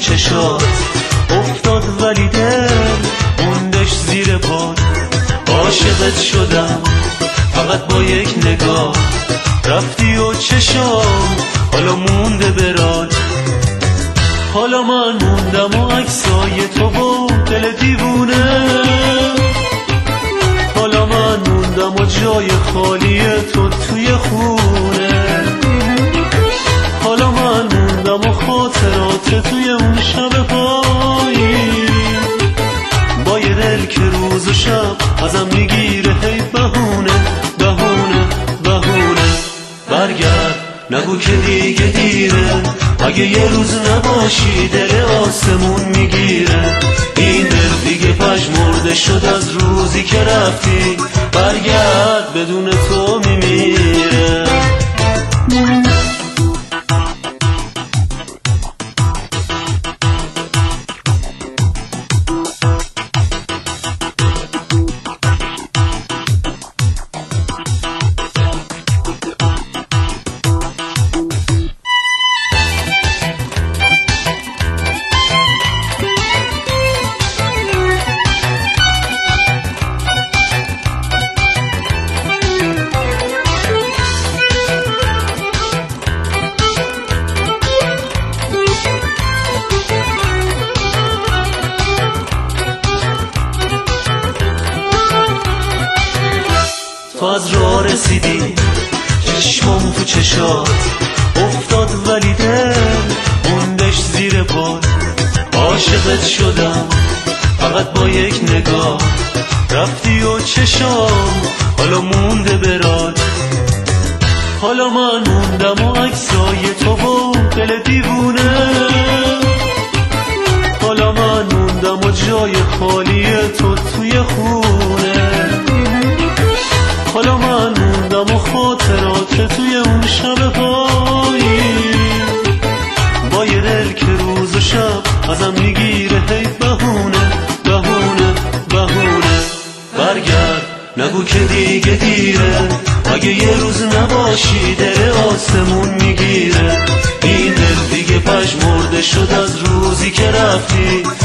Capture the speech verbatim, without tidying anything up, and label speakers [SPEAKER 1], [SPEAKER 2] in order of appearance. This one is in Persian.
[SPEAKER 1] چشات افتاد ولی دل موندش زیر پات. عاشقت شدم فقط با یک نگاه، رفتی و چشام حالا مونده برات. حالا من موندم و عکسای تو و دل دیوونه، حالا من موندم و جای خالی تو توی خونه. حالا من موندم و خاطرات توی اون شب پایین، با یه دل که روز و شب ازم میگیره هی بهونه بهونه بهونه. برگرد نگو که دیگه دیره، اگه یه روز نباشی دل آسمون میگیره. این دل دیگه پژمرده شد از روزی که رفتی، برگرد بدون تو میمیره. تو از راه رسیدی چشمم تو چشات افتاد ولی دل موندش زیر پات. عاشقت شدم فقط با یک نگاه، رفتی و چشام حالا مونده برات. حالا من موندم و عکسای تو و دل دیوونه، حالا من موندم و جای خالی تو توی خونه. حالا من موندم و خاطرات توی اون شب پایین، با یه دل که روز و شب ازم میگیره هی بهونه بهونه بهونه. برگرد نگو که دیگه دیره، اگه یه روز نباشی دل آسمون میگیره. این دل دیگه پژمرده شد از روزی که رفتی،